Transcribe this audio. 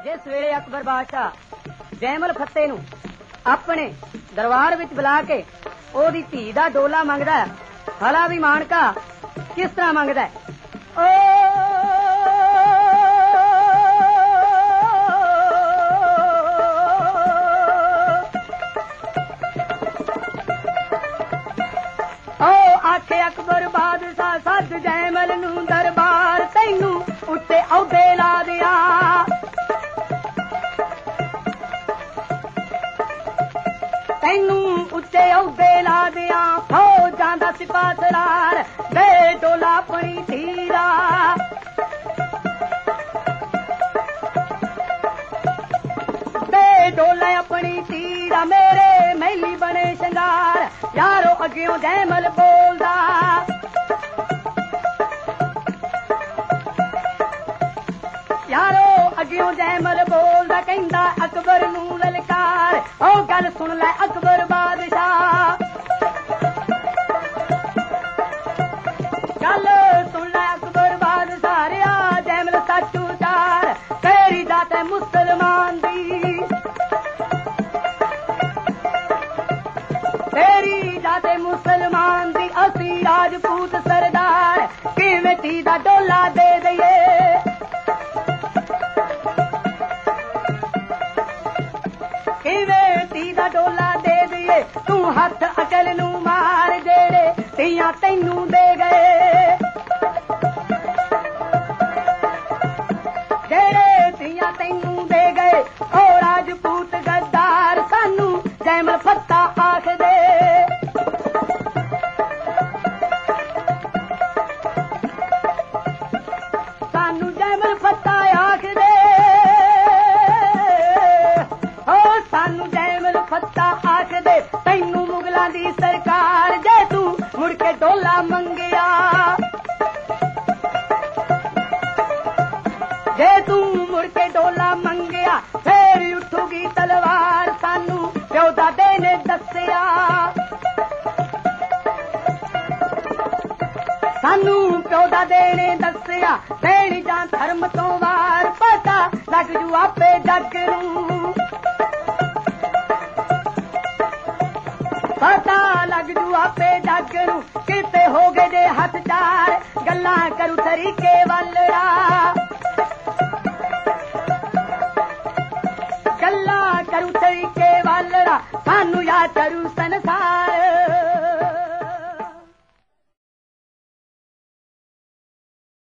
जिस वेले अकबर बादशाह जैमल फत्ते नूं अपने दरबार विच बुला के ओदी धी दा डोला मंगदा है, भला भी मानका किस तरह मंगदा है। आखे अकबर बादशाह सद जैमल नूं दरबार तैनू उत्ते औदे ला दिया। तैनू उत्ते औदे ला दिया फौजां दा सिपा सलार दे डोला अपनी धीरा। दे डोला अपनी धीरा मेरे मैली बने शंगार। यारो अग्यों जैमल बोलदा यारो अग्यों जैमल बोलदा कहंदा अकबर नूं ललकार। ओ गल सुन लै अकबर बादशाह, गल सुन लै अकबर बादशाह। रिया जैमल सच उचार तेरी जात है मुसलमान दी, तेरी जाते मुसलमान दी असी राजपूत सरदार किवें धी दा डोला दे दईए। किवें धी दा डोला दे दईए तू हथ अकल नू मार जेड़े धीयां तैनू दे गए। जेड़े धीयां तैनू दे गए ओ राजपूत गद्दार सानू जैमल फत्ता आख दे। सानू जैमल फत्ता आख दे, ओ सानू जैमल फत्ता आख दे। तैनू मुगलां दी सरकार जे तू मुड़ के डोला मंगिया, जे तू मुड़ के डोला मंगिया फेर उठूगी तलवार। सानू प्यो दादे ने दसिया, सानू प्यो दादे ने दसिया तेरी जान धर्म तो वार पता लग जू आपे जग नूं। पता लग जू आपे जग नूं किते हो गए जे हथ चार गल्लां करू तरीके वलड़ा। गल्लां करू तरीके वलड़ा सानू या करू सन